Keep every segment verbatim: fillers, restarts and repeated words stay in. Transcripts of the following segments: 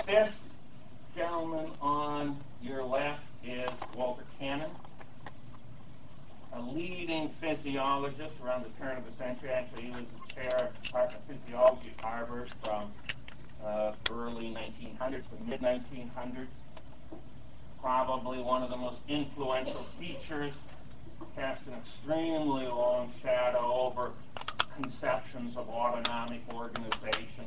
This gentleman on your left is Walter Cannon, a leading physiologist around the turn of the century. Actually, he was the chair of the Department of Physiology at Harvard from uh, early nineteen hundreds to mid nineteen hundreds. Probably one of the most influential teachers, cast an extremely long shadow over conceptions of autonomic organization.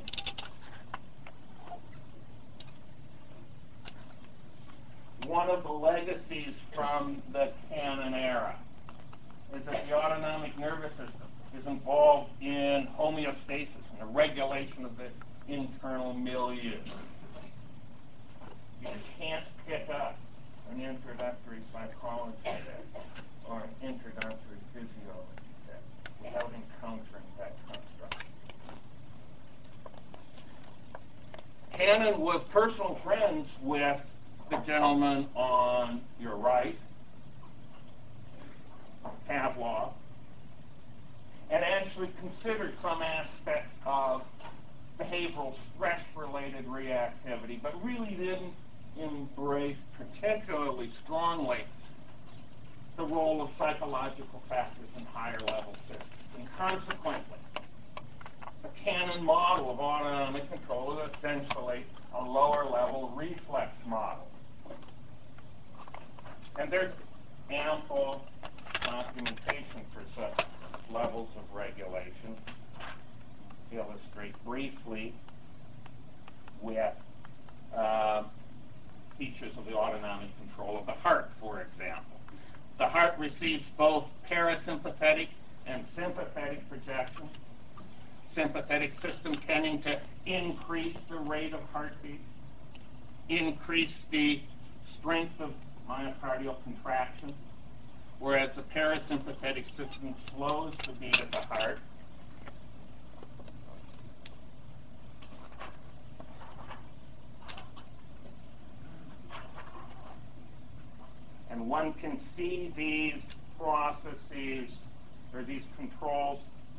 One of the legacies from the Cannon era is that the autonomic nervous system is involved in homeostasis and the regulation of the internal milieu. You can't pick up an introductory psychology text or an introductory physiology text without encountering that construct. Cannon was personal friends with the gentleman on your right, Pavlov, and actually considered some aspects of behavioral stress-related reactivity, but really didn't embrace particularly strongly the role of psychological factors in higher-level systems. And consequently, the Cannon model of autonomic control is essentially a lower-level reflex model. And there's ample documentation for such levels of regulation. Illustrate briefly with uh, features of the autonomic control of the heart, for example. The heart receives both parasympathetic and sympathetic projection. Sympathetic system tending to increase the rate of heartbeat, increase the strength of myocardial contraction, whereas the parasympathetic system slows the beat of the heart. And one can see these processes or these controls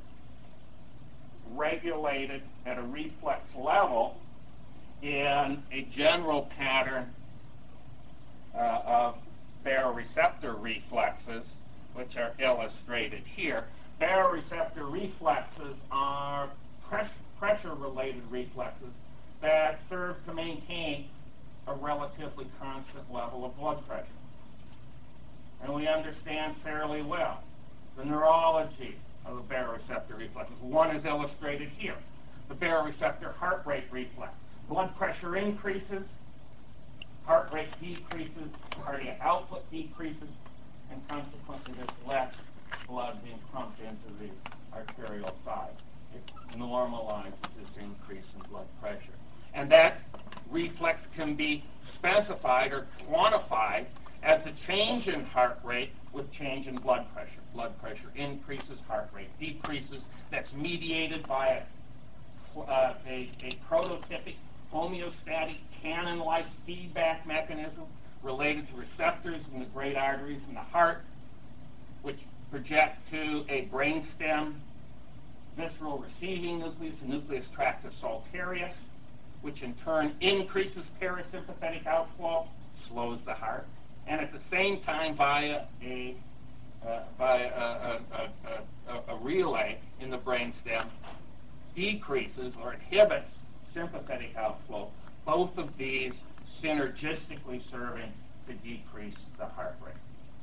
regulated at a reflex level in a general pattern uh, of baroreceptor reflexes, which are illustrated here. Baroreceptor reflexes are pressure-related reflexes that serve to maintain a relatively constant level of blood pressure. And we understand fairly well the neurology of the baroreceptor reflexes. One is illustrated here. The baroreceptor heart rate reflex. Blood pressure increases, heart rate decreases, cardiac output decreases, and consequently there's less blood being pumped into the arterial side. It normalizes this increase in blood pressure. And that reflex can be specified or quantified as a change in heart rate with change in blood pressure. Blood pressure increases, heart rate decreases. That's mediated by a, uh, a, a prototypic homeostatic Cannon-like feedback mechanism related to receptors in the great arteries in the heart, which project to a brainstem visceral receiving nucleus, the nucleus tractus solitarius, which in turn increases parasympathetic outflow, slows the heart, and at the same time via a uh, by a, a, a, a, a relay in the brainstem decreases or inhibits sympathetic outflow, both of these synergistically serving to decrease the heart rate.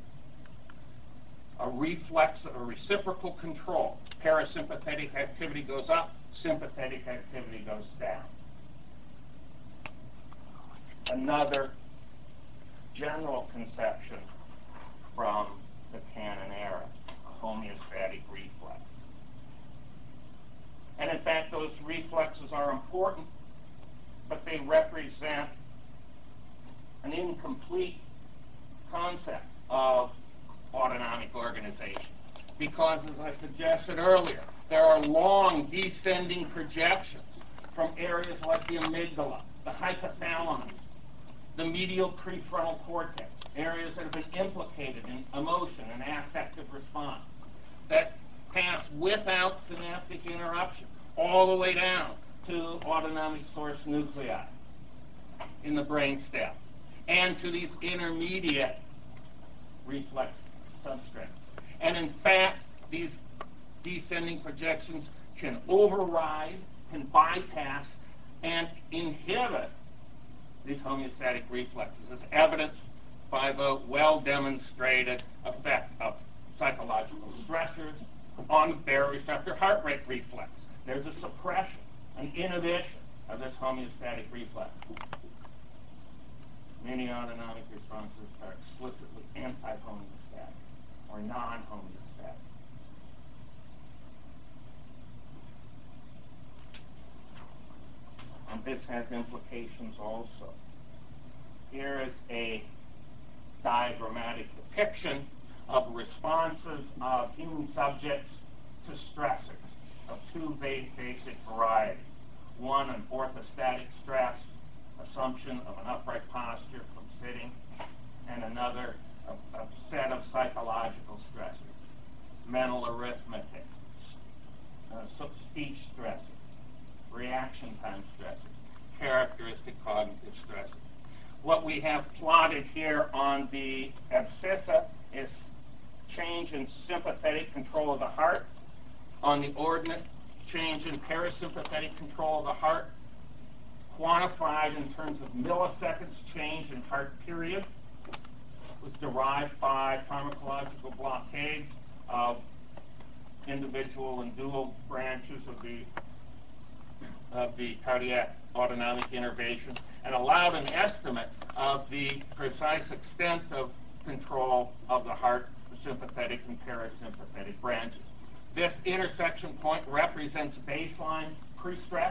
A reflex, a reciprocal control. Parasympathetic activity goes up, sympathetic activity goes down. Another general conception from the Cannon era, a homeostatic reflex. And in fact, those reflexes are important, but they represent an incomplete concept of autonomic organization. Because, as I suggested earlier, there are long descending projections from areas like the amygdala, the hypothalamus, the medial prefrontal cortex, areas that have been implicated in emotion and affective response, that pass without synaptic interruption all the way down to autonomic source nuclei. in the brainstem, and to these intermediate reflex substrates. And in fact, these descending projections can override, can bypass, and inhibit these homeostatic reflexes, as evidenced by the well-demonstrated effect of psychological stressors on the baroreceptor heart rate reflex. There's a suppression, an inhibition of this homeostatic reflex. Many autonomic responses are explicitly anti-homeostatic or non-homeostatic. And this has implications also. Here is a diagrammatic depiction of responses of human subjects to stressors of two basic varieties. One, an orthostatic stress, assumption of an upright posture from sitting, and another, a, a set of psychological stressors, mental arithmetic, uh, so speech stressors, reaction time stressors, characteristic cognitive stressors. What we have plotted here on the abscissa is change in sympathetic control of the heart. On the ordinate, change in parasympathetic control of the heart, quantified in terms of milliseconds change in heart period, was derived by pharmacological blockades of individual and dual branches of the of the cardiac autonomic innervation, and allowed an estimate of the precise extent of control of the heart, the sympathetic and parasympathetic branches. This intersection point represents baseline pre-stress.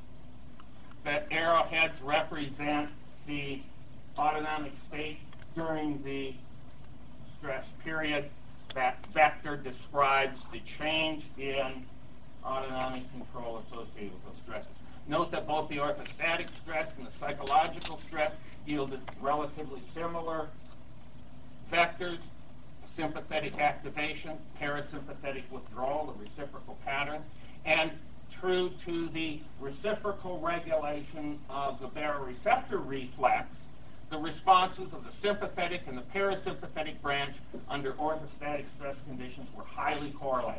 The arrowheads represent the autonomic state during the stress period. That vector describes the change in autonomic control associated with those stresses. Note that both the orthostatic stress and the psychological stress yielded relatively similar vectors: sympathetic activation, parasympathetic withdrawal, the reciprocal pattern, and true to the reciprocal regulation of the baroreceptor reflex, the responses of the sympathetic and the parasympathetic branch under orthostatic stress conditions were highly correlated.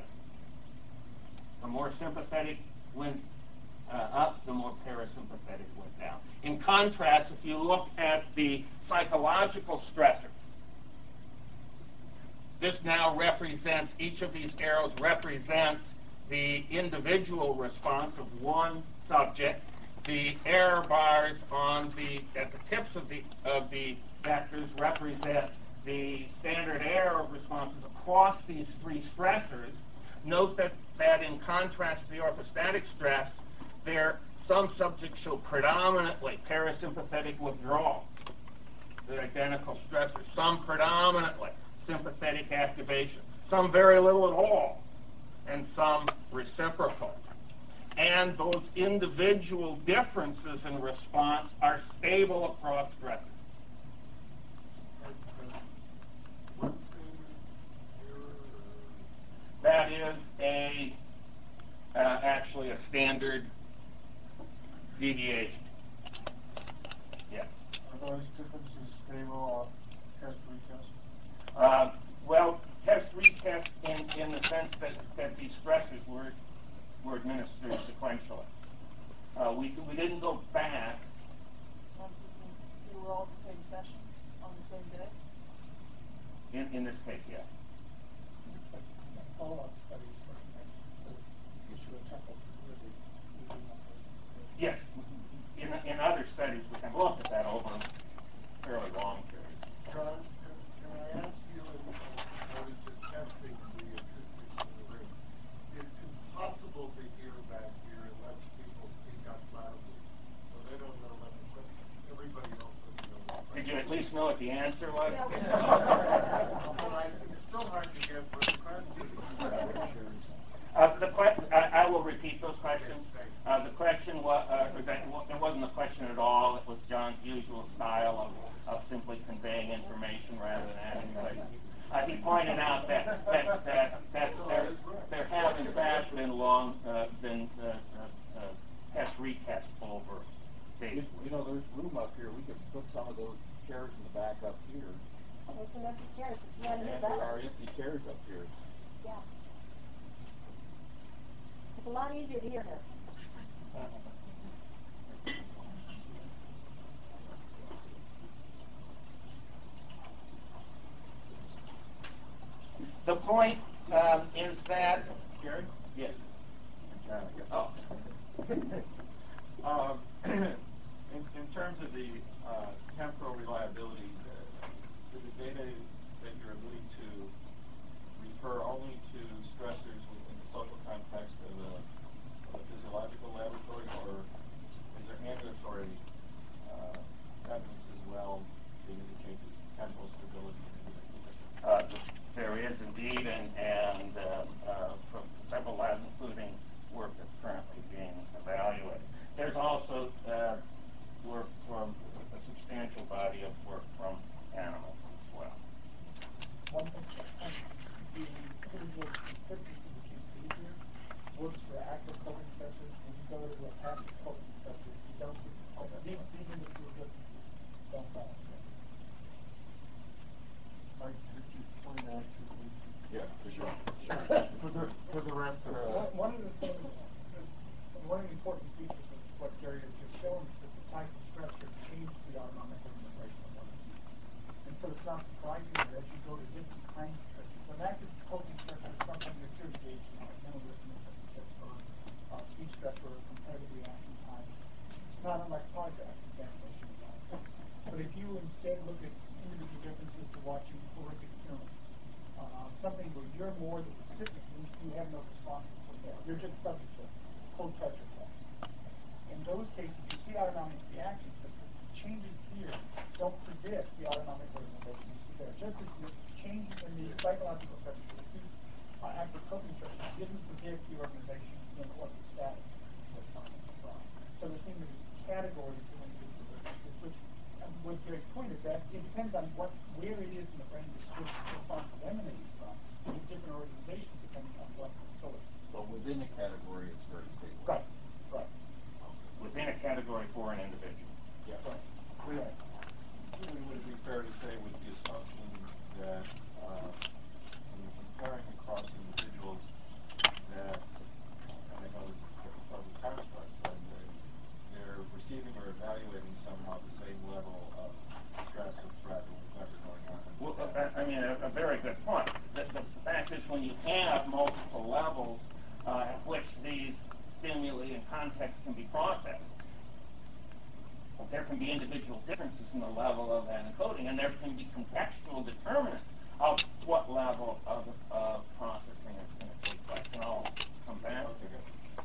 The more sympathetic went uh, up, the more parasympathetic went down. In contrast, if you look at the psychological stressors, this now represents, each of these arrows represents the individual response of one subject. The error bars on the at the tips of the of the vectors represent the standard error of responses across these three stressors. Note that, that in contrast to the orthostatic stress, there some subjects show predominantly parasympathetic withdrawal. The identical stressors. Some predominantly sympathetic activation. Some very little at all, and some reciprocal. And those individual differences in response are stable across stressors. That is a uh, actually a standard deviation. Yes. Are those differences stable on test retest? Uh, well, test retest in, in the sense that, that these stressors were were administered sequentially. Uh, we we didn't go back. Um, they were all the same session on the same day? In in this case, yes. Follow-up studies for the issue of temporal fluidity. Yes. In in other studies, we can look at that over a fairly long period. John, can, can I ask you, and I was just testing the acoustics in the room, it's impossible to hear back here unless people speak up loudly. So they don't know what the question, everybody else doesn't know what the question. Did you at least know what the answer was? Yeah. But I, it's still hard to guess what the question is. Uh, the que- I, I will repeat those questions. Uh, the question was, uh, it wasn't a question at all. It was John's usual style of, of simply conveying information rather than asking questions. Uh, he pointed out that that, that, that there, there have in fact been long uh, been uh, uh, uh, test retests over Dave. You know, there's room up here. We could put some of those chairs in the back up here. There's some empty chairs. You want to And move there that? are empty chairs up here. Yeah. It's a lot easier to hear here. The point um, is that, Gary? yes. John, I guess. Oh. Um, in, in terms of the uh, temporal reliability, uh, do the data that you're alluding to refer only to stressors within the social context of a, of a physiological laboratory, or is there ambulatory uh, evidence as well to indicate this temporal stability in individuals? Uh, there is indeed, and, and uh, uh, from several labs, including work that's currently being evaluated. There's also uh, work from a substantial body of work from animals as well. One thing, the individual description that you see here works for active coding sensors. When you go to a passive coding sensor, you don't get, these, these individual differences don't balance. Mike, could you explain that to me? Yeah, for sure. For the, for the rest of us. One of the things, one of the important features of what Gary has just shown is that the type of stressor changes the autonomic organization of one of these. And so it's not surprising that as you go to different kinds of stressors, an active coping stressor is something that you're engaged in, like mental arithmetic or uh, speech stressor or competitive reaction time. It's not unlike polygraph examination. But if you instead look at individual differences to watching horrific film, uh, something where you're more the recipient, you, you have no response for that. You're just subject to cold pressure test. In those cases, you see autonomic reactions, but the changes here don't predict the autonomic organization you see there. Just as the changes in the psychological stressors, you see uh, active coping stressors didn't predict the organization in orthostatic response. So there seem to be categories of individual differences, which um, what Gary's point is that it depends on what where it is in the brain the response is emanating from in different organizations depending on what source. So within a category, it's very stable. Right, right. Within a category for an individual. Yeah. Right. Right. Would it be fair to say with the assumption that uh, when comparing across individuals that, and I know this is difficult to construct, but they're, they're receiving or evaluating somehow the same level of stress or threat or whatever going on? Well, I mean, a, a very good point. The, the fact is when you have multiple levels uh, at which these stimuli and context can be processed, there can be individual differences in the level of that encoding, and there can be contextual determinants of what level of, of processing is going to take place. And I'll come back to it.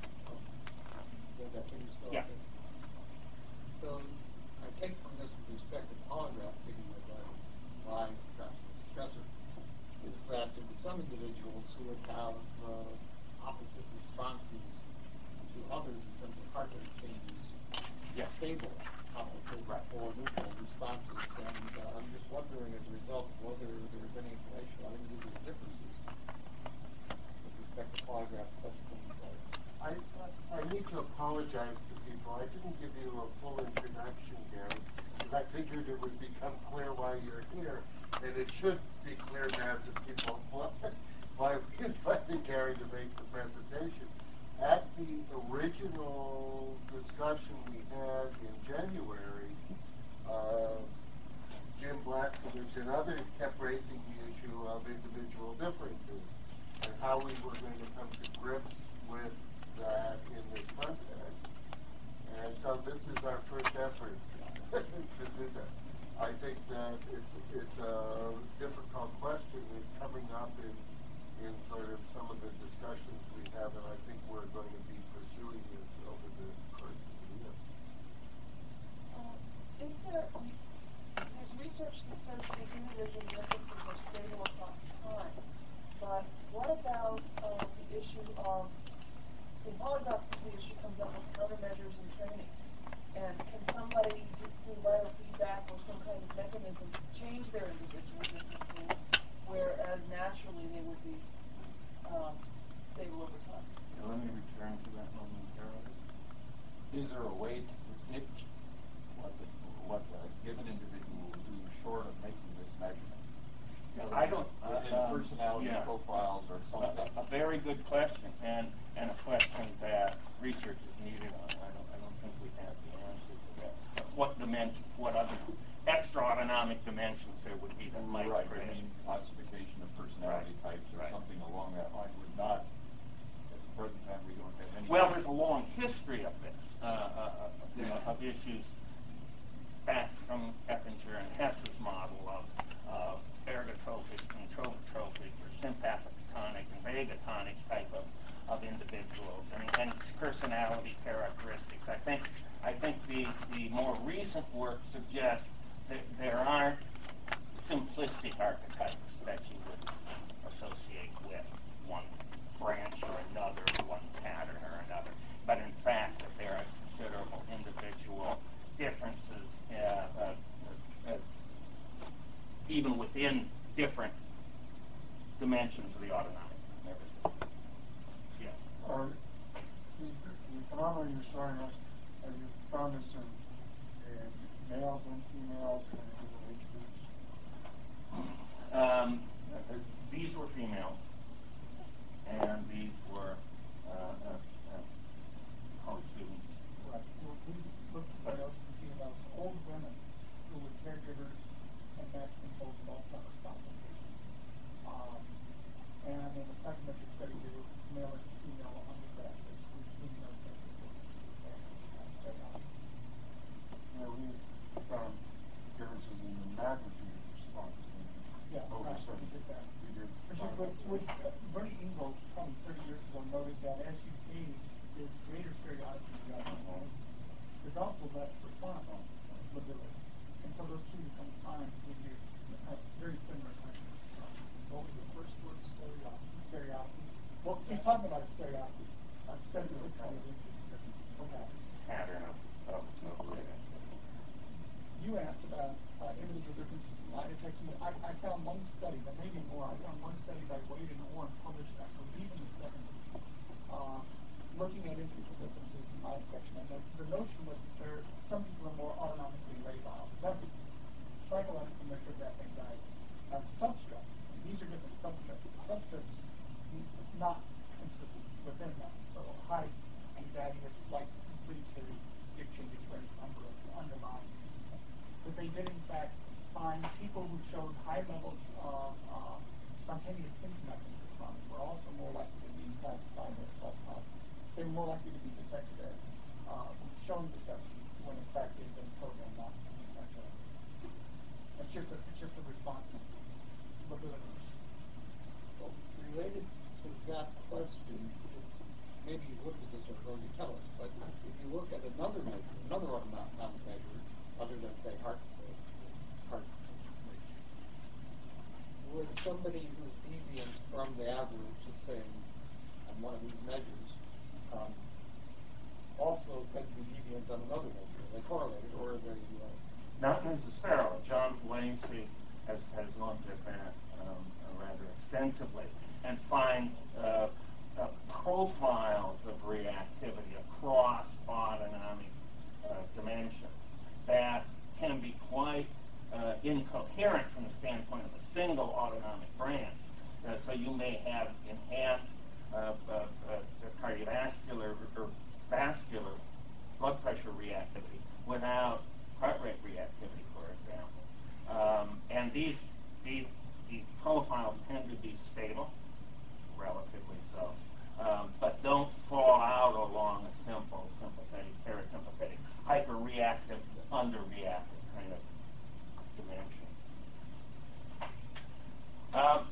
Yeah. So I take from this with respect to polygraph, taking with a live stressor, is that in some individuals who would have uh, opposite responses to others in terms of heart rate changes, yes, stable opposite right. or neutral responses, and uh, I'm just wondering as a result whether there is any information on individual differences with respect to polygraph testing. I, I need to apologize to people. I didn't give you a full introduction, Gary, because I figured it would become clear why you're here, and it should be clear now to people why, why we invited Gary to make the presentation. At the original discussion we had in January, uh, Jim Blaskovich and others kept raising the issue of individual differences and how we were going to come to grips with that in this context. And so this is our first effort to do that. I think that it's it's a difficult question. It's coming up in in sort of some of the discussions we have, and I think we're going to be pursuing this over the course of the year. Uh, is there, there's research that says the individual differences are stable across time, but what about uh, the issue of, in polygraph, the issue comes up with countermeasures and training, and can somebody do, do biofeedback or some kind of mechanism to change their individual differences, whereas naturally they would be um, stable over time? Now, let me return to that momentarily. Is there a way to predict dimension, what other extra autonomic dimensions there would be that might Right, create. I mean, classification of personality Right. types or Right. something along that line would not, at the present time, we don't have any. Well, there's a long history of this, uh, uh, you know, of issues back from Eppinger and Hess's model of, of ergotrophic and tropotrophic or sympathetic tonic and vagatonic type of, of individuals and, and personality characteristics. I think I think the, the more recent work suggests that there aren't simplistic archetypes that you would associate with one branch or another, one pattern or another, but in fact that there are considerable individual differences uh, uh, uh, uh, even within different dimensions of the autonomic nervous system. Yes. Are the, the phenomena you're showing us, have you found this in, in males and females and different age groups? Um, uh, these were females, and these were uh, uh, uh, college students. Right. Well, we looked at males and females, old women who were caregivers and match controlled with Alzheimer's complications. Um, and in the psychometric study, they were male and female undergraduates who didn't know that they were Yeah, we found differences in the magnitude of response in Yeah, over right, seven. we did that. We did. Which is find what, that. which, uh, Bernie Ingold, probably thirty years ago, noted that as you age, there's greater stereotypes in the autonomic. There's also less response on mobility. And so those two become times give you a very similar kind of response. What was the first word? Stereotypy. Stereotypy. Well, he's talking about a stereotypy. A stereotypy kind of okay. Pattern of, of, of You asked about uh, individual differences in lie detection. I, I found one study, but maybe more. I found one study by Wade and Orr published, I believe, in the seventies, uh, looking at individual differences in lie detection. And the, the notion was that there, some people are more autonomically labile. That's a psychological measure of that anxiety. Now, substress, these are different substress. Substress not consistent within them. So high anxiety is like leads to big changes for any number of underlying. But they did, in fact, find people who showed high levels of uh, spontaneous symptomatic response were also more likely to be classified as false positives. They were more likely to be detected as uh, showing deception when, in fact, they've been programmed not to detect that. It's just a, it's just a response to mobility. Well, related to that question, maybe you looked at this or going to tell us, but if you look at another measure, another autonomic measure, other than, say, heart, uh, heart rate, would somebody who's deviant from the average, let's say, on one of these measures, um, also tend to be deviant on another measure? Are they correlated, or are they... Uh, Not necessarily. John Lansky has, has looked at that um, uh, rather extensively and finds uh, uh, profiles of reactivity across autonomic uh, dimensions that can be quite uh, incoherent from the standpoint of a single autonomic branch. Uh, so you may have enhanced uh, uh, uh, cardiovascular or vascular blood pressure reactivity without heart rate reactivity, for example. Um, and these, these, these profiles tend to be stable, relatively so, um, but don't fall out along a simple sympathetic, parasympathetic, hyperreactive, underreactive kind of dimension. Um,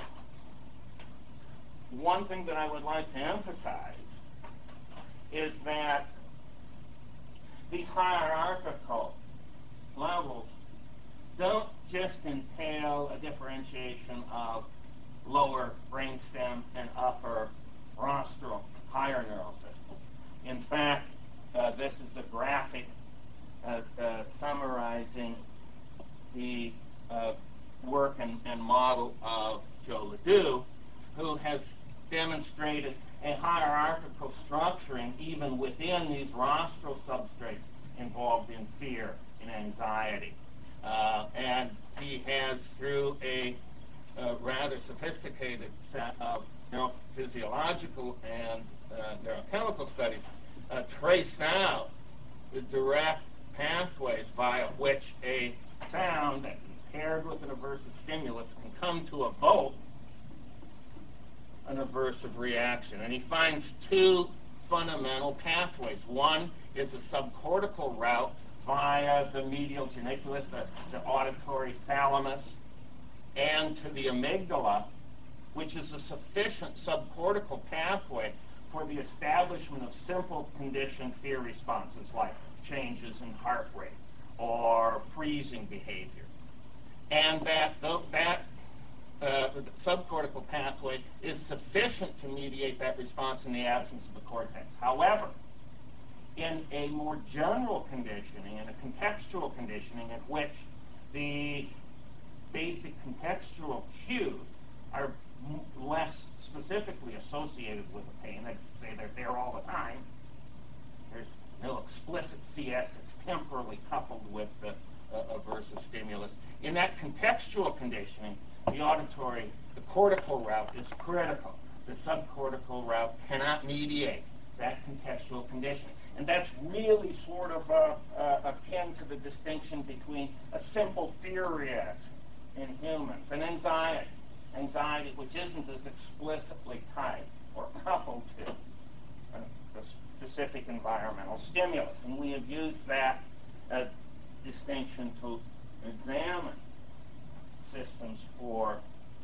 one thing that I would like to emphasize is that these hierarchical levels don't just entail a differentiation of lower brainstem and upper rostral higher neural systems. In fact, uh, this is a graphic uh, uh, summarizing the uh, work and, and model of Joe Ledoux, who has demonstrated a hierarchical structuring even within these rostral substrates involved in fear and anxiety. Uh, and he has, through a uh, rather sophisticated set of neurophysiological and uh, neurochemical studies, uh, traced out the direct pathways via which a sound that paired with an aversive stimulus can come to evoke an aversive reaction. And he finds two fundamental pathways. One is a subcortical route via the medial geniculus, the, the auditory thalamus, and to the amygdala, which is a sufficient subcortical pathway for the establishment of simple conditioned fear responses like changes in heart rate or freezing behavior. And that, that uh, the subcortical pathway is sufficient to mediate that response in the absence of the cortex. However, in a more general conditioning, in a contextual conditioning in which the basic contextual cues are m- less specifically associated with the pain, let's say they're there all the time, there's no explicit C S, it's temporally coupled with the uh, aversive stimulus. In that contextual conditioning, the auditory, the cortical route is critical. The subcortical route cannot mediate that contextual conditioning. And that's really sort of uh, uh, akin to the distinction between a simple fear reaction in humans and anxiety. Anxiety which isn't as explicitly tied or coupled to a, a specific environmental stimulus. And we have used that uh, distinction to examine systems for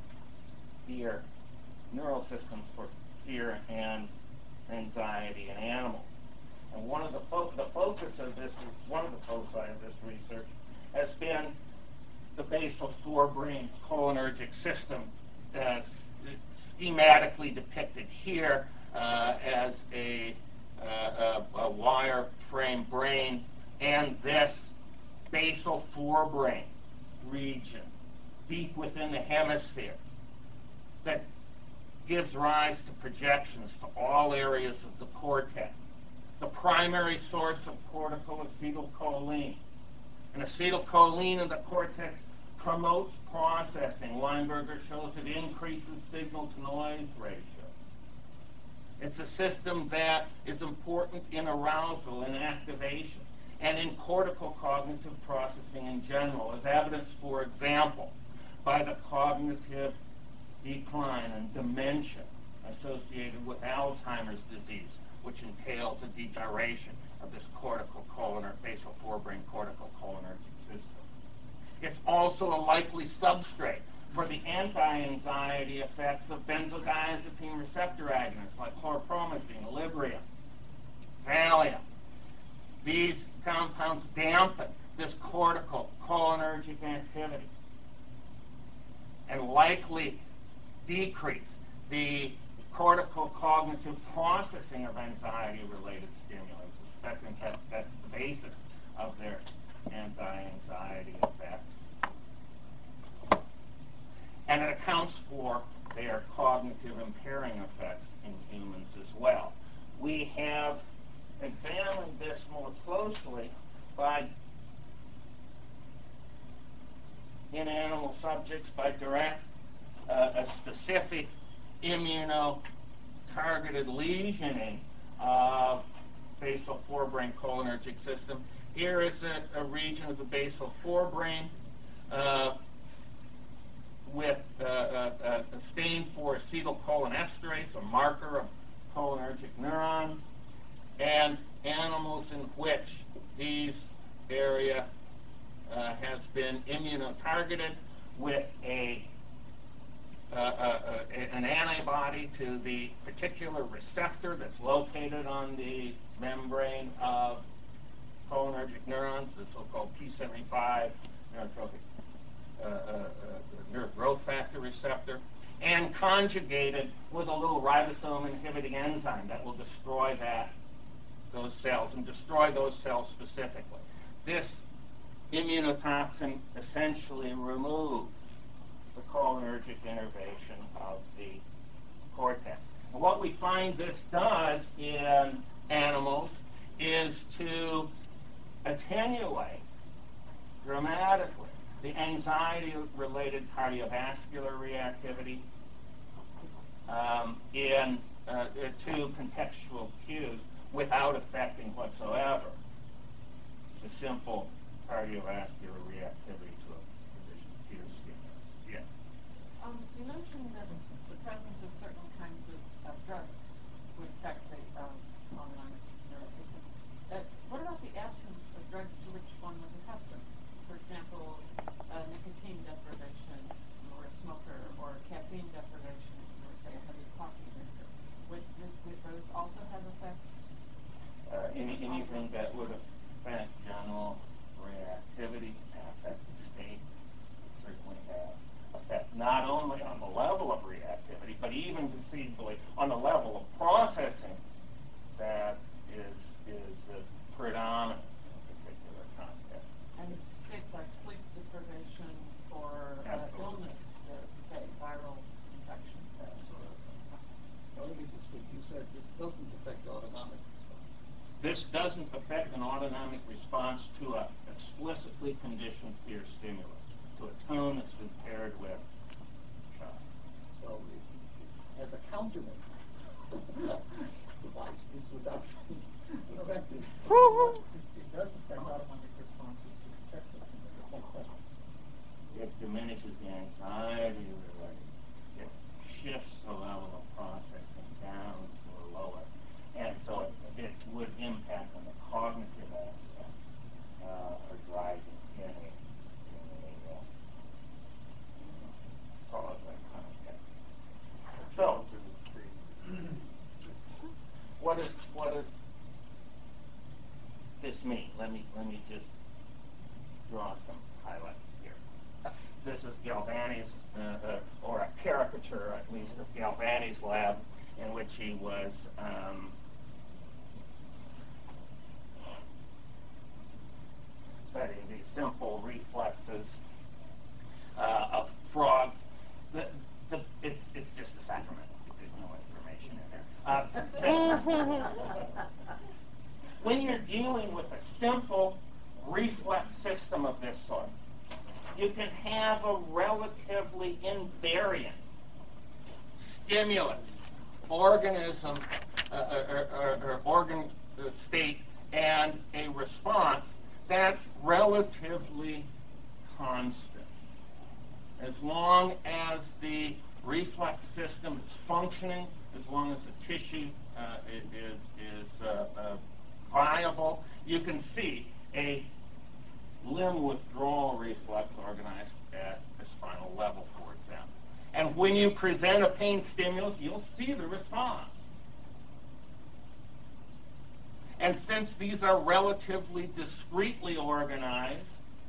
fear, neural systems for fear and anxiety in animals. And one of the, fo- the focus of this, one of the foci of this research has been the basal forebrain cholinergic system, as schematically depicted here uh, as a, uh, a, a wire-frame brain, and this basal forebrain region deep within the hemisphere that gives rise to projections to all areas of the cortex. The primary source of cortical acetylcholine. And acetylcholine in the cortex promotes processing. Weinberger shows it increases signal-to-noise ratio. It's a system that is important in arousal and activation and in cortical cognitive processing in general, as evidenced, for example, by the cognitive decline and dementia associated with Alzheimer's disease, which entails a degeneration of this cortical cholinergic, basal forebrain cortical cholinergic system. It's also a likely substrate for the anti-anxiety effects of benzodiazepine receptor agonists like chlorpromazine, Librium, Valium. These compounds dampen this cortical cholinergic activity and likely decrease the cortical cognitive processing of anxiety-related stimulants. I think that, that's the basis of their anti-anxiety effects. And it accounts for their cognitive impairing effects in humans as well. We have examined this more closely by in animal subjects by direct uh, a specific immuno-targeted lesioning of basal forebrain cholinergic system. Here is a, a region of the basal forebrain uh, with uh, a, a stain for acetylcholinesterase, a marker of cholinergic neurons, and animals in which these area uh, has been immunotargeted with a Uh, uh, uh, an antibody to the particular receptor that's located on the membrane of cholinergic neurons, the so-called P seventy-five neurotrophic uh, uh, uh, nerve growth factor receptor, and conjugated with a little ribosome-inhibiting enzyme that will destroy that those cells and destroy those cells specifically. This immunotoxin essentially removes the cholinergic innervation of the cortex. And what we find this does in animals is to attenuate dramatically the anxiety-related cardiovascular reactivity um, in uh, to contextual cues without affecting whatsoever the simple cardiovascular reactivity to a physician's peer stimulus. Yeah. Um, you mentioned that the presence of certain kinds of, of drugs would affect the um, autonomic nervous system. Uh, what about the absence of drugs to which one was accustomed? For example, uh, nicotine deprivation, or a smoker, or caffeine deprivation, or say a heavy coffee drinker. Would, would, would those also have effects? Uh, any, anything that would affect general reactivity, affective state, certainly have effect not only on the level of reactivity, but even conceivably on the level of processing that is is uh, predominant in a particular context. And states like sleep deprivation or uh, illness, uh, say viral infection, that sort of. Well, let me just speak. You said this doesn't affect autonomic response. This doesn't affect an autonomic response to an explicitly conditioned peer stimulus, to a tone that's been paired with shock. So, it, as a countermeasure, device is without affecting. It does affect autonomic responses to detective, there's no question. It diminishes the anxiety related. It shifts the level of processing down to a lower. And so it, it would impact on the cognitive aspect uh, or driving in a, in a uh, solid context. So, what is what does this mean? Let me let me just draw some highlights here. This is Galvani's, uh, uh, or a caricature at least of Galvani's lab, in which he was um, studying these simple reflexes uh, of frogs. The, the, it's, it's just a sacrament. There's no information in there. Uh, when you're dealing with a simple reflex system of this sort, you can have a relatively invariant stimulus, organism, uh, or, or, or organ uh, state, and a response that's relatively constant. As long as the reflex system is functioning, as long as the tissue uh, is, is uh, uh, viable, you can see a limb withdrawal reflex organized at the spinal level, for example. And when you present a pain stimulus, you'll see the response. And since these are relatively discretely organized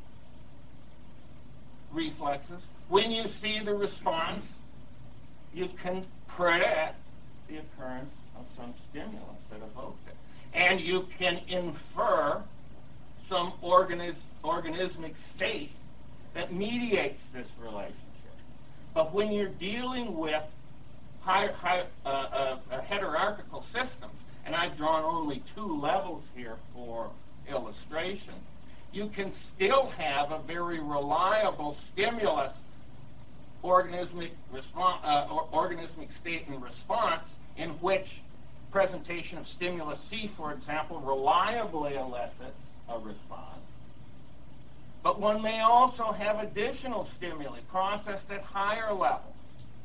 reflexes, when you see the response, you can predict the occurrence of some stimulus that evokes it. And you can infer some organis organismic state that mediates this relationship. But when you're dealing with high, high, uh, uh, uh, hierarchical systems, and I've drawn only two levels here for illustration, you can still have a very reliable stimulus organismic, response, uh, or organismic state and response in which presentation of stimulus C, for example, reliably elicits a response. But one may also have additional stimuli processed at higher levels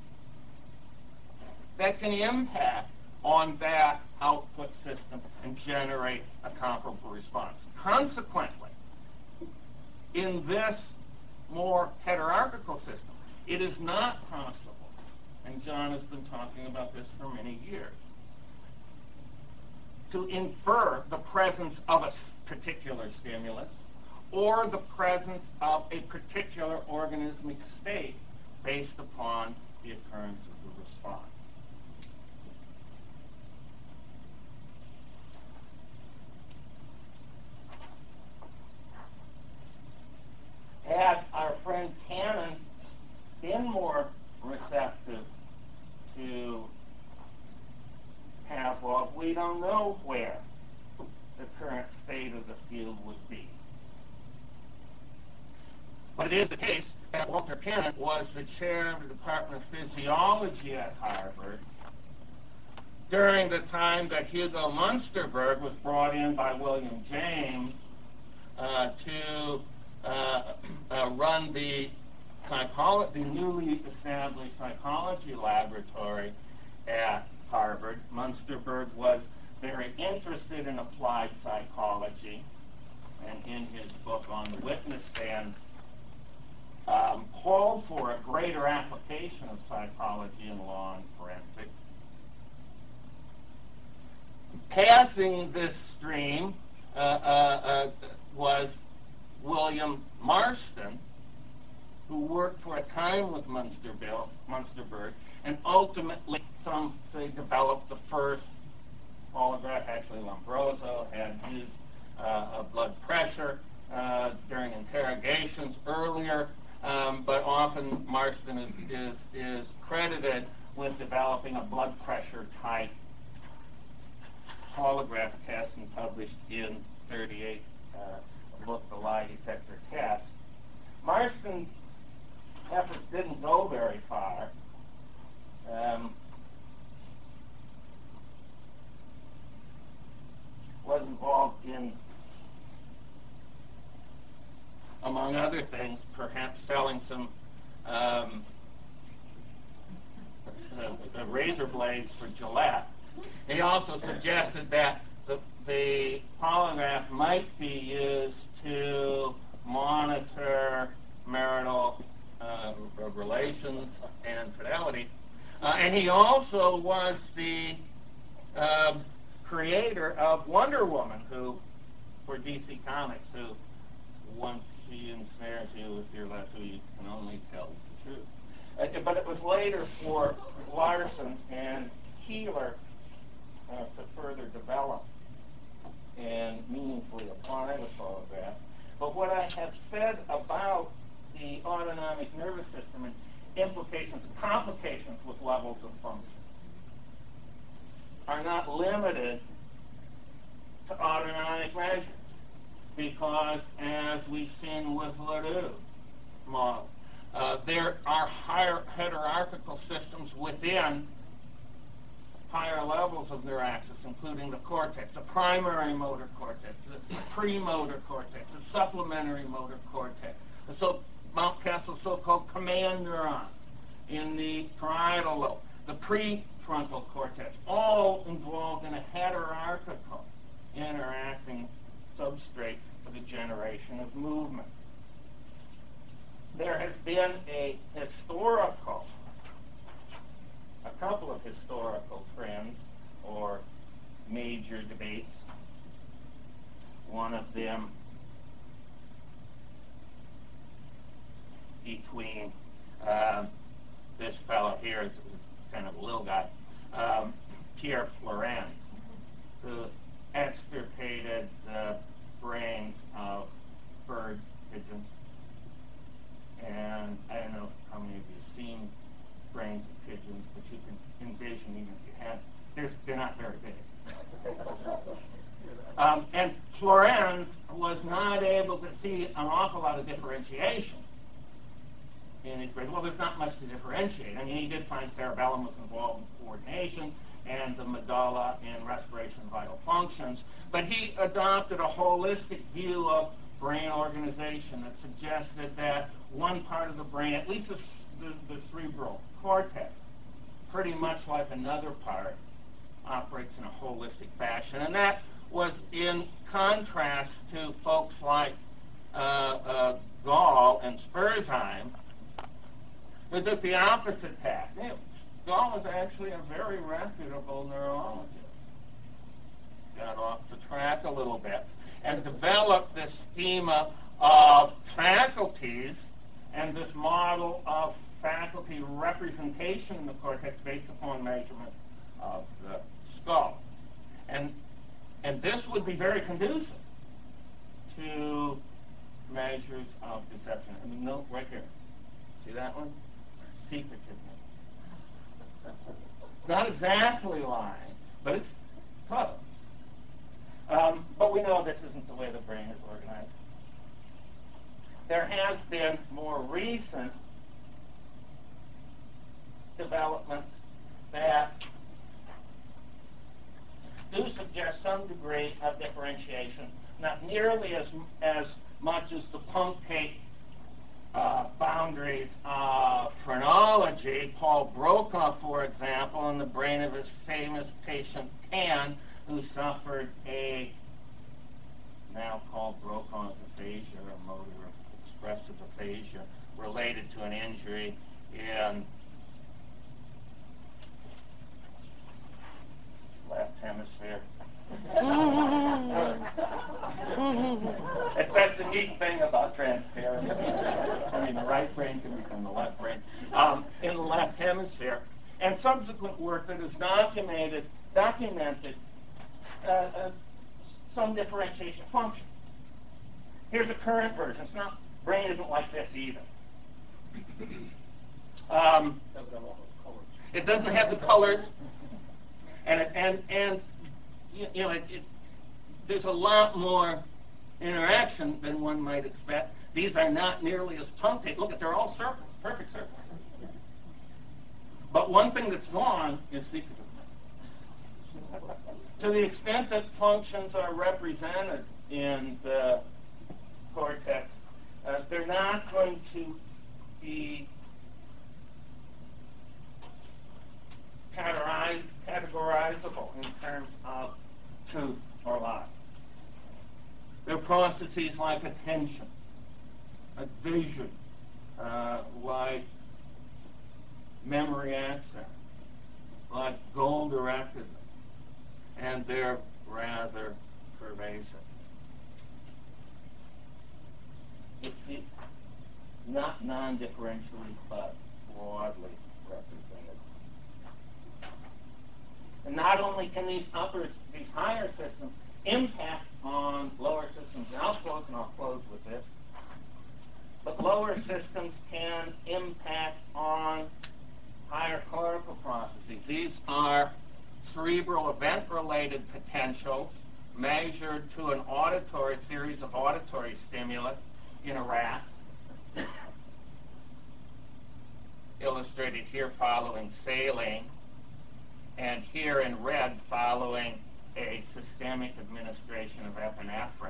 that can impact on that output system and generate a comparable response. Consequently, in this more heterarchical system, it is not possible, and John has been talking about this for many years, to infer the presence of a particular stimulus or the presence of a particular organismic state based upon the occurrence of the response. Had our friend Cannon been more receptive to Pavlov, we don't know where the current state of the field would be. But it is the case that Walter Cannon was the chair of the Department of Physiology at Harvard during the time that Hugo Munsterberg was brought in by William James uh, psycholo- the newly established psychology laboratory at Harvard, Munsterberg was very interested in applied psychology, and in his book On the Witness Stand, um, called for a greater application of psychology in law and forensics. Passing this stream uh, uh, uh, was William Marston, who worked for a time with Munsterberg, Munsterberg and ultimately, some say, developed the first polygraph. Actually, Lombroso had used uh, blood pressure uh, during interrogations earlier, um, but often Marston is, is, is credited with developing a blood pressure type polygraph test and published in thirty-eight uh, a book, The Lie Detector Test. Marston's efforts didn't go very far. Um, was involved in, among other things, perhaps selling some um, uh, razor blades for Gillette. He also suggested that the, the polygraph might be used to monitor marital uh, relations and fidelity. Uh, and he also was the uh, creator of Wonder Woman, who, for D C Comics, who, once she ensnares you with your lasso, you can only tell the truth. Uh, but it was later for Larson and Keeler uh, to further develop and meaningfully apply the polygraph. But what I have said about the autonomic nervous system and implications, complications with levels of function are not limited to autonomic measures, because as we've seen with Ledoux model, uh, there are higher hierarchical systems within higher levels of neuraxis, including the cortex, the primary motor cortex, the premotor cortex, the supplementary motor cortex, the so Mount Castle's so-called command neurons in the parietal lobe, the prefrontal cortex, all involved in a hierarchical interacting substrate for the generation of movement. There has been a historical, a couple of historical trends or major debates. One of them between uh, this fellow here, is kind of a little guy, um, Pierre Florent, who extirpated the brains of bird pigeons. And I don't know how many of you have seen brains of pigeons, but you can envision, even if you have, they're, they're not very big. um, and Florent was not able to see an awful lot of differentiation in his brains. Well, there's not much to differentiate. I mean, he did find cerebellum was involved in coordination and the medulla in respiration and vital functions, but he adopted a holistic view of brain organization that suggested that one part of the brain, at least the, the, the cerebral cortex, pretty much like another part, operates in a holistic fashion. And that was in contrast to folks like uh, uh, Gall and Spurzheim, who took the opposite tack. You know, Gall was actually a very reputable neurologist. Got off the track a little bit and developed this schema of faculties and this model of faculty representation in the cortex based upon measurement of the skull. And, and this would be very conducive to measures of deception. I mean, note right here. See that one? Secretiveness. Not exactly lying, but it's close. Um, but we know this isn't the way the brain is organized. There has been more recent developments that do suggest some degree of differentiation, not nearly as as much as the punctate uh, boundaries of phrenology. Paul Brokaw, for example, in the brain of his famous patient Pan, who suffered a now called Brokaw's aphasia or motor expressive aphasia related to an injury in left hemisphere. it's, that's a neat thing about transparency. I mean, the right brain can become the left brain. Um, in the left hemisphere. And subsequent work that has documented, documented uh, uh, some differentiation function. Here's a current version. It's not, brain isn't like this either. Um, it doesn't have the colors, and it, and and you, you know it, it, there's a lot more interaction than one might expect. These are not nearly as punctate. Look at, they're all circles, perfect circles. But one thing that's gone is secretive. To the extent that functions are represented in the cortex, uh, they're not going to be categorize, categorizable in terms of truth or lie. They're processes like attention, like vision, uh, like memory access, like goal-directedness, and they're rather pervasive. It's it, not non-differentially, but broadly represented. And not only can these upper, these higher systems impact on lower systems, and I'll close and I'll close with this, but lower systems can impact on higher cortical processes. These are cerebral event-related potentials measured to an auditory series of auditory stimulus in a rat, illustrated here following saline, and here in red following a systemic administration of epinephrine,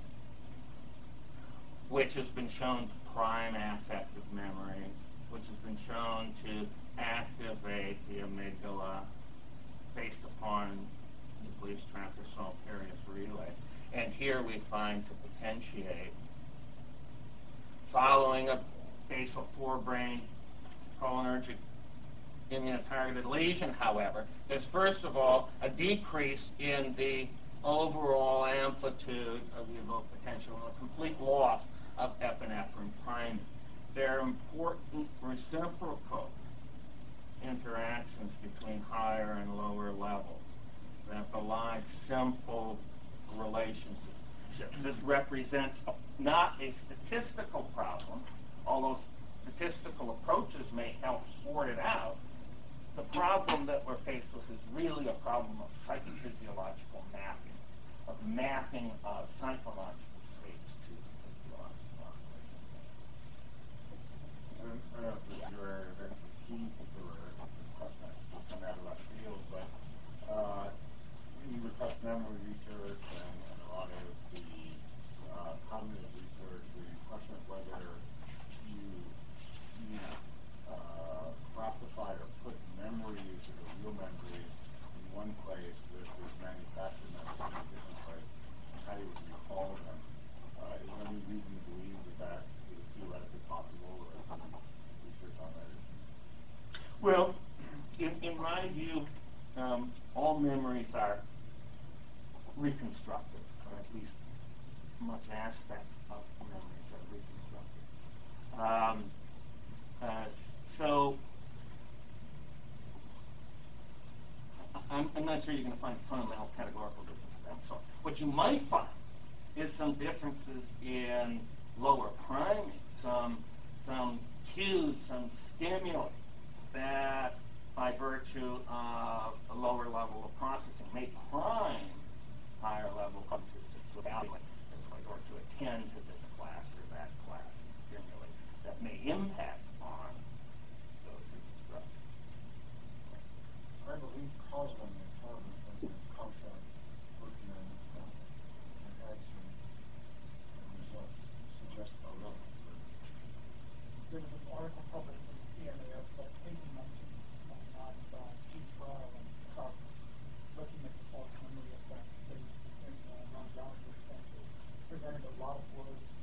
which has been shown to prime affective memory, which has been shown to activate the amygdala based upon nucleus tractor sulfurious relay. And here we find to potentiate, following a basal forebrain cholinergic immunotargeted lesion, however, there's first of all a decrease in the overall amplitude of the evoked potential and a complete loss of epinephrine priming. There are important reciprocal interactions between higher and lower levels that belie simple relationships. This represents a, not a statistical problem, although statistical approaches may help sort it out. The problem that we're faced with is really a problem of psychophysiological mapping, of mapping of psychological states to physiological operations. I don't know if this is your area of expertise or a question that come out of left field, but uh, you discuss memory research and, and a lot of the uh, cognitive research. The question of whether you, you uh, classify or put memories or real memories in one place versus manufactured memories in a different place, and how you would recall them. Uh, is there any reason to believe that that is theoretically possible, or is there any research on that issue? Well, in, in my view, um, all memories are reconstructed, or at least much aspects of memories are reconstructed. Um, uh, so, I'm, I'm not sure you're going to find fundamental categorical differences of that sort. What you might find is some differences in lower priming, some some cues, some stimuli that, by virtue of a lower level of processing, may prime higher level functions to evaluate or to attend to this class or that class of stimuli that may impact on those reconstructions. I believe Cosman and Harvard has a contract working on uh, and had some results suggest a relevance.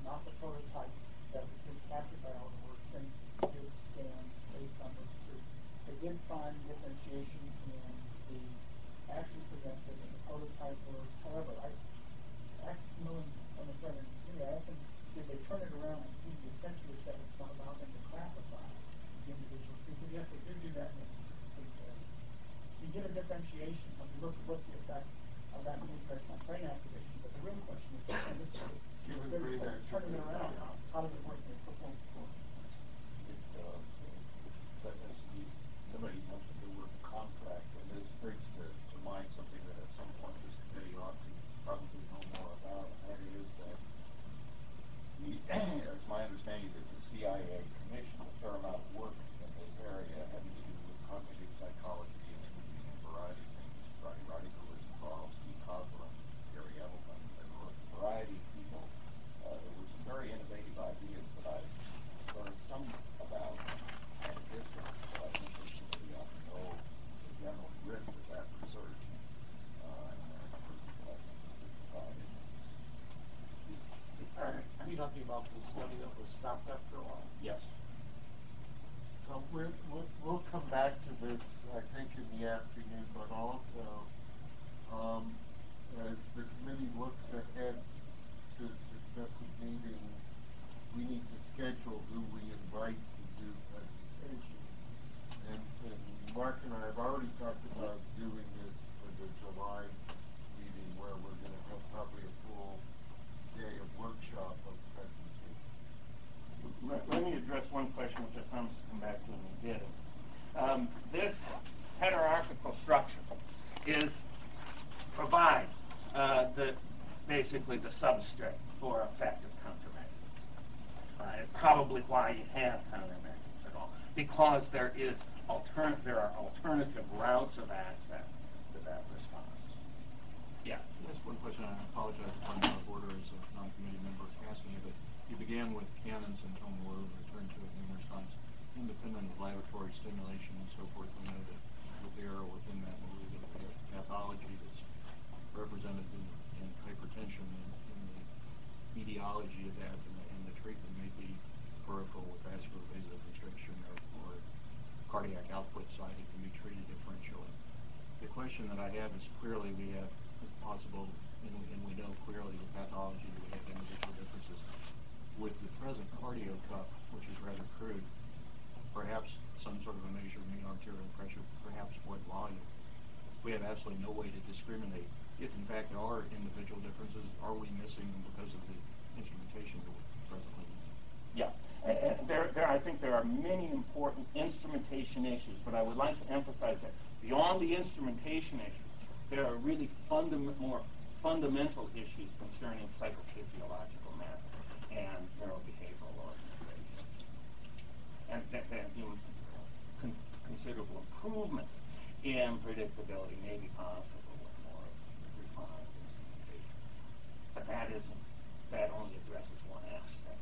not the prototype that was been captured by all the workstations. They did scans based on those two. They did find differentiation in the actions presented in the prototype work. However, I asked Millen on the front end, I asked them, did they turn it around and see the essentially said it's not allow them to classify the individuals? He said, yes, they did do that in the area. You get a differentiation when you look at what's the effect of that based on brain activation. But the real question is, and this is Given brain turning it around, how does it work in a football sport? It, uh, that has to be, somebody mentioned the word contract, and this brings to, to mind something that at some point this committee ought to probably know more about, and that is that the, it's my understanding that the C I A commissioned a fair amount of work in this area having to do with cognitive psychology and imaging and a variety of things. Roddy Roddico was involved, Steve Kozler, Gary Edelman, and a variety of people. Uh, there were some very innovative ideas that I learned some about at a distance, but I think this committee ought to know the general drift of that research. Uh, and I think that provided. Are you talking about the study that was stopped after a while? Yes. So we're, we'll, we'll come back to this, I think, in the afternoon, but also, um, as the committee looks ahead to successive meetings, we need to schedule who we invite to do presentations. And, and Mark and I have already talked about doing this for the July meeting, where we're going to have probably a full day of workshop of presentations. Let, let me address one question which I promised to come back to when we did it. Um, this hierarchical structure is provides uh, the basically the substrate for effective countermeasures. Uh, it's probably why you have countermeasures at all, because there is altern there are alternative routes of access to that response. Yeah. That's one question. I apologize if I'm out of order as a non-committee member asking you, but you began with cannons and told me we'll return to it numerous times. Independent of laboratory stimulation and so forth, we know that with error within that, we believe that we have pathology that's represented in, in hypertension, and, and the etiology of that and the, and the treatment may be peripheral with vascular vasoconstriction or, or cardiac output side. It can be treated differentially. The question that I have is, clearly we have possible, and, and we know clearly the pathology that we have individual differences. With the present cardio cuff, which is rather crude, perhaps some sort of a measure of mean arterial pressure, perhaps what volume. We have absolutely no way to discriminate. If in fact there are individual differences, are we missing them because of the instrumentation that we're presently using? Yeah, and, and there, there, I think there are many important instrumentation issues, but I would like to emphasize that beyond the instrumentation issues, there are really fundam more fundamental issues concerning psychophysiological matter and neurobehavioral organization. And that, that you know, con considerable improvement in predictability may be possible with more refined instrumentation. But that isn't, that only addresses one aspect.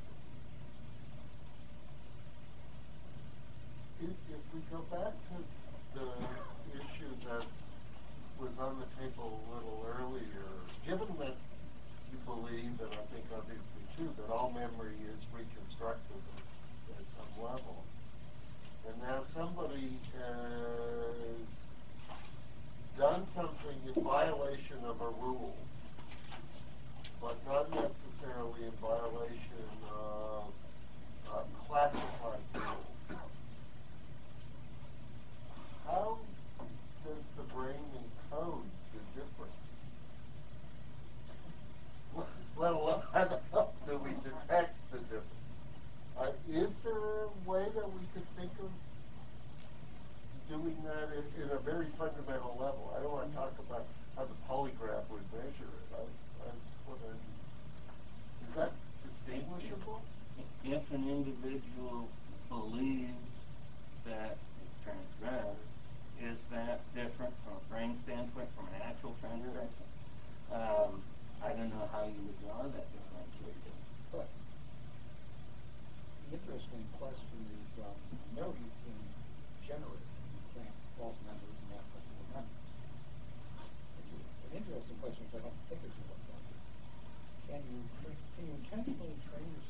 If, if we go back to the issue that was on the table a little earlier, given that you believe, and I think obviously too, that all memory is reconstructive at, at some level, and now somebody has done something in violation of a rule, but not necessarily in violation of uh, classified rules. How does the brain encode the difference? Let alone how do we detect the difference? Uh, is there a way that we could think of doing that in, in a very fundamental level? I don't want to talk about how the polygraph would measure it. I, I just want to, is that distinguishable? If an individual believes that it's transgressed, is that different from a brain standpoint, from an actual transgression? Um, I don't know how you would draw that differentiation. But the interesting question is, um, no, you can generate false memories and abnormal memories. An interesting question, which I don't think is in what's on here. Can you can you intentionally train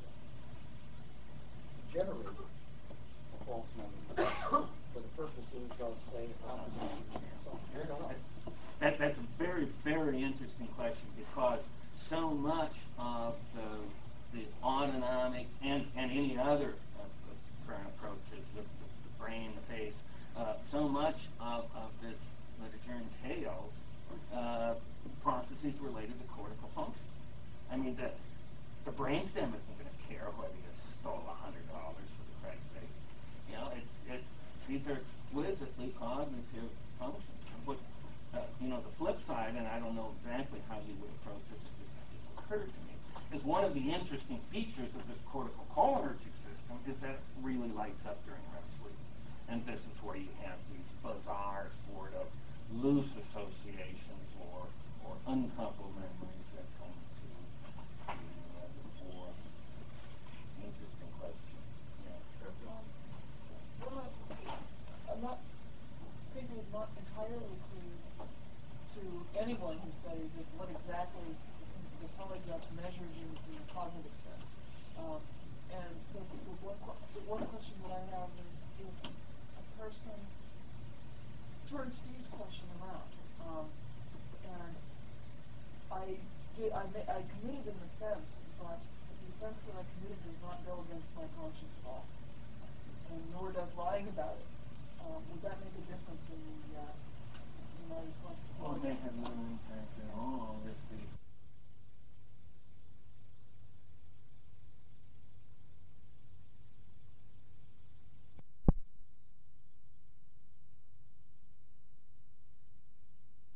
generated a false memory for the purposes of, say, opposition or something. I don't know. That, that's a very, very interesting question because so much of the, the autonomic and, and any other of the current approaches, the, the brain, the face, uh, so much of, of this literature entails uh, processes related to cortical function. I mean, the, the brainstem isn't going to care whether you stole a hundred dollars for the Christ's sake. You know, it's, it's, these are exquisitely cognitive functions. What, uh, you know, the flip side, and I don't know exactly how you would approach this, it just occurred to me, is one of the interesting features of this cortical cholinergic system is that it really lights up during R E M sleep. And this is where you have these bizarre sort of loose associations or, or uncoupled memories that come to, to uh, the fore. Interesting question. Yeah, sure. Um, well, I'm not, I think it's not entirely clear to anyone who studies it what exactly the polygraph measures in, in the cognitive sense. Um, and so the one, the one question that I have is if a person turns Steve's question around, um, and I did, I, ma- I committed an offense, but the offense that I committed does not go against my conscience at all, and nor does lying about it. Um, would that make a difference in the uh, in my response to Well, it may have no impact at all